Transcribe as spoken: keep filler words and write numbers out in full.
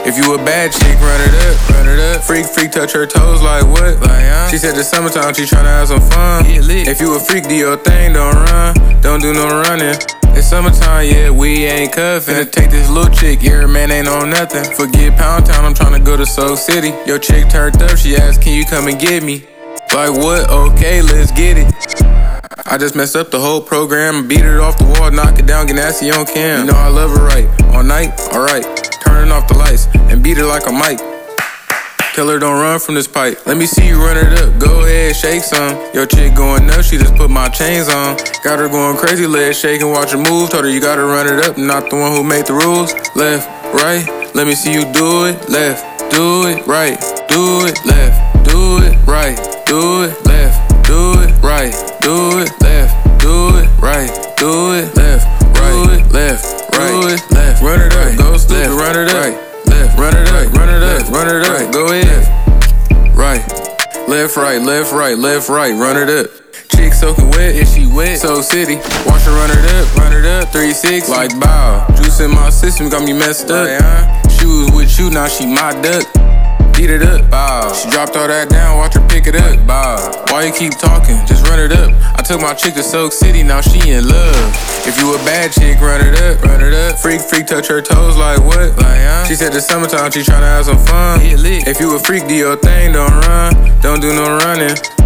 If you a bad chick, run it up, run it up. Freak, freak, touch her toes like what? Like, huh? She said the summertime, she tryna have some fun. Get lit. If you a freak, do your thing, don't run. Don't do no running. It's summertime, yeah, we ain't cuffin'. Finna take this little chick, yeah, man ain't on nothing. Forget Pound Town, I'm tryna go to Soul City. Yo, chick turned up, she asked, can you come and get me? Like what? Okay, let's get it. I just messed up the whole program. Beat it off the wall, knock it down, get nasty on cam. You know I love her right. All night, alright. Turning off the lights and beat it like a mic. Tell her don't run from this pipe. Let me see you run it up. Go ahead, shake some. Yo, chick going nuts, she just put my chains on. Got her going crazy, legs shaking, watch her move. Told her you gotta run it up, not the one who made the rules. Left, right, let me see you do it. Left, do it, right, do it, left, do it, right, do it, left, do it, right, do it, left, do it, right, do it, left, right, left, right, left. Run it up, go stupid, run it up. Left, run it up, run it up, run it up, go ahead. Right, left, right, left, right, left, right, run it up. Chick soaking wet, is she wet? Soul City, watch her run it up, run it up, three sixty. Like bow, juice in my system got me messed up. She was with you, now she my duck. Beat it up, bow. She dropped all that down, watch her pick it up, bow. Why you keep talking? Just run it up. I took my chick to Soak City, now she in love. If you a bad chick, run it up, run it up. Freak, freak, touch her toes like what? Like, huh? She said the summertime, she tryna have some fun. Get lit. If you a freak, do your thing, don't run. Don't do no running.